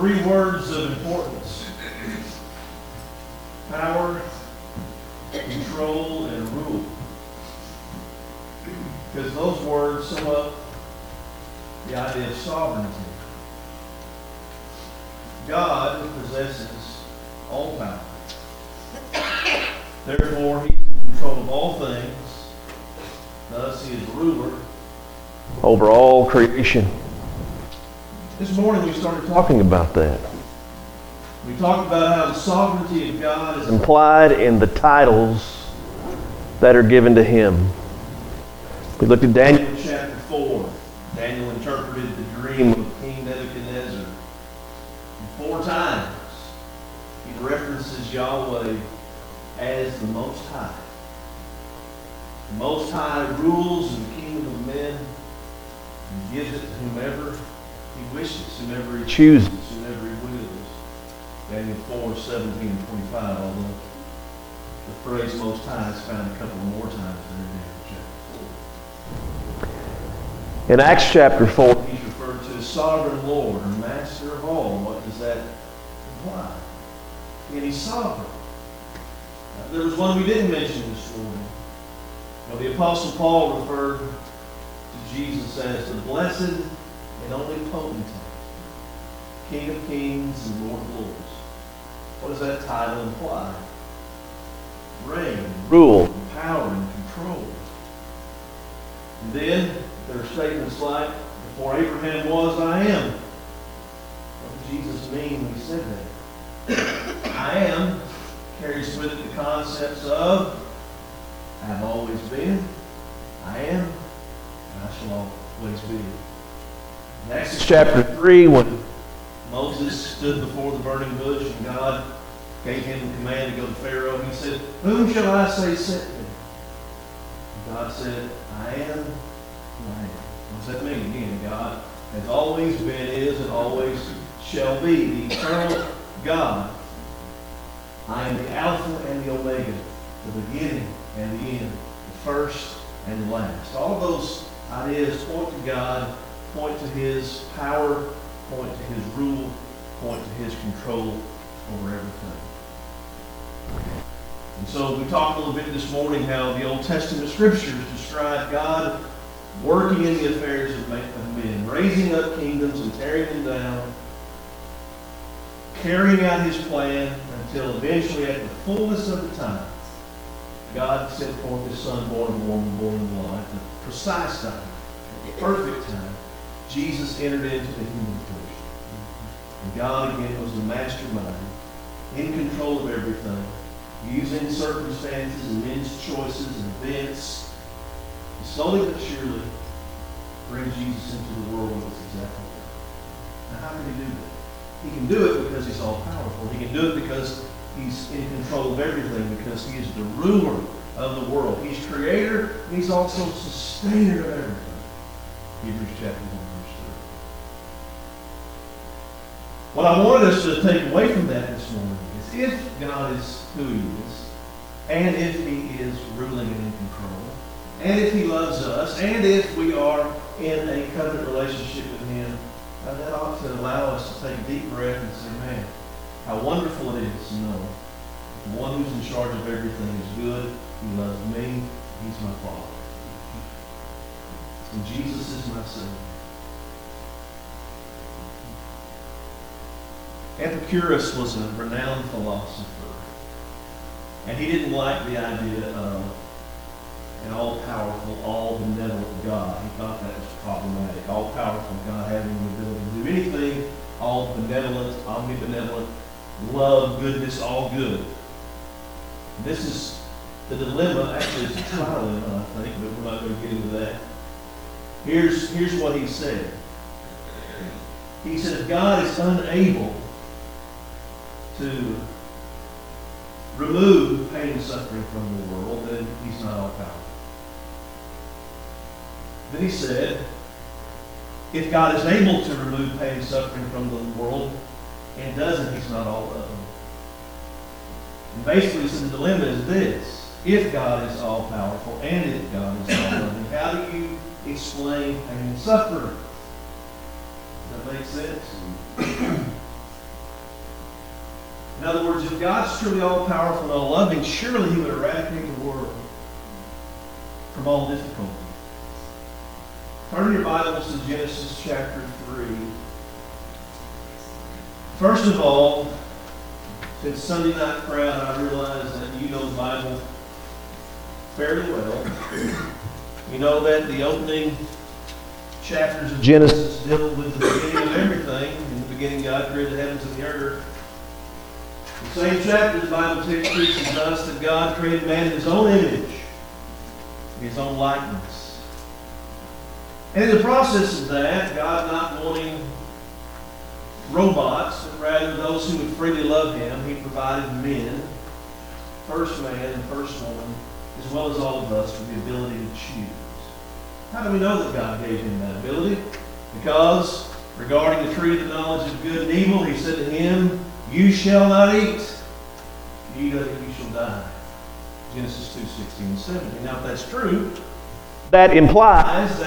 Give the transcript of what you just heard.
Three words of importance: power, control, and rule. Because those words sum up the idea of sovereignty. God possesses all power. Therefore, He's in control of all things. Thus, He is ruler over all creation. This morning we started talking about that. We talked about how the sovereignty of God is implied in the titles that are given to Him. We looked at Daniel chapter 4. Daniel interpreted the dream of King Nebuchadnezzar. And 4 times he references Yahweh as the Most High. The Most High rules in the kingdom of men and gives it to whomever He wishes, whomever He chooses, whomever He wills. Daniel 4, 17 and 25, although the phrase Most High is found a couple more times there in Daniel chapter 4. In Acts chapter 4, He's referred to as Sovereign Lord, or Master of all. What does that imply? And He's sovereign. There was one we didn't mention this morning. The Apostle Paul referred to Jesus as the blessed and only potentate, King of kings and Lord of lords. What does that title imply? Reign, rule, power, and control. And then there are statements like, before Abraham was, I am. What did Jesus mean when He said that? I am carries with it the concepts of I have always been, I am, and I shall always be. In Exodus chapter 3, when Moses stood before the burning bush and God gave him the command to go to Pharaoh, he said, whom shall I say sent me? And God said, I am who I am. What does that mean? Again, God has always been, is, and always shall be the eternal God. I am the Alpha and the Omega, the beginning and the end, the first and the last. All of those ideas point to God, point to His power, point to His rule, point to His control over everything. And so we talked a little bit this morning how the Old Testament Scriptures describe God working in the affairs of men, raising up kingdoms and tearing them down, carrying out His plan until eventually, at the fullness of the time, God sent forth His Son, born of a woman, born in the light, the precise time, the perfect time, Jesus entered into the human portion. And God again was the mastermind, in control of everything, using circumstances and men's choices and events, and slowly but surely bring Jesus into the world with His exactly right. Now, how can He do that? He can do it because He's all-powerful. He can do it because He's in control of everything, because He is the ruler of the world. He's creator, and He's also sustainer of everything. Hebrews chapter 1, verse 3. What I wanted us to take away from that this morning is, if God is who He is, and if He is ruling and in control, and if He loves us, and if we are in a covenant relationship with Him, that ought to allow us to take a deep breath and say, man, how wonderful it is to know the one who's in charge of everything is good. He loves me. He's my Father. And Jesus is my Savior. Epicurus was a renowned philosopher. And he didn't like the idea of an all-powerful, all-benevolent God. He thought that was problematic. All-powerful God having the ability to do anything, all-benevolent, omnibenevolent, love, goodness, all good. This is the dilemma. Actually, it's a trilemma, I think, but we're not going to get into that. Here's what he said. He said, if God is unable to remove pain and suffering from the world, then He's not all-powerful. Then he said, if God is able to remove pain and suffering from the world and doesn't, He's not all loving. And basically, so the dilemma is this: if God is all-powerful and if God is all-loving, how do you explain pain and suffering? Does that make sense? In other words, if God's truly all-powerful and all-loving, surely He would eradicate the world from all difficulty. Turn your Bibles to Genesis chapter 3. First of all, since Sunday night crowd, I realize that you know the Bible fairly well. You know that the opening chapters of Genesis deal with the beginning of everything. In the beginning, God created the heavens and the earth. The same chapter, the Bible teaches us that God created man in His own image, in His own likeness. And in the process of that, God not wanting robots, but rather those who would freely love Him, He provided men, first man and first woman, as well as all of us, with the ability to choose. How do we know that God gave him that ability? Because regarding the tree of the knowledge of good and evil, He said to him, "You shall not eat. If you eat of it, you shall die." Genesis 2:16 and 17. Now, if that's true, that implies that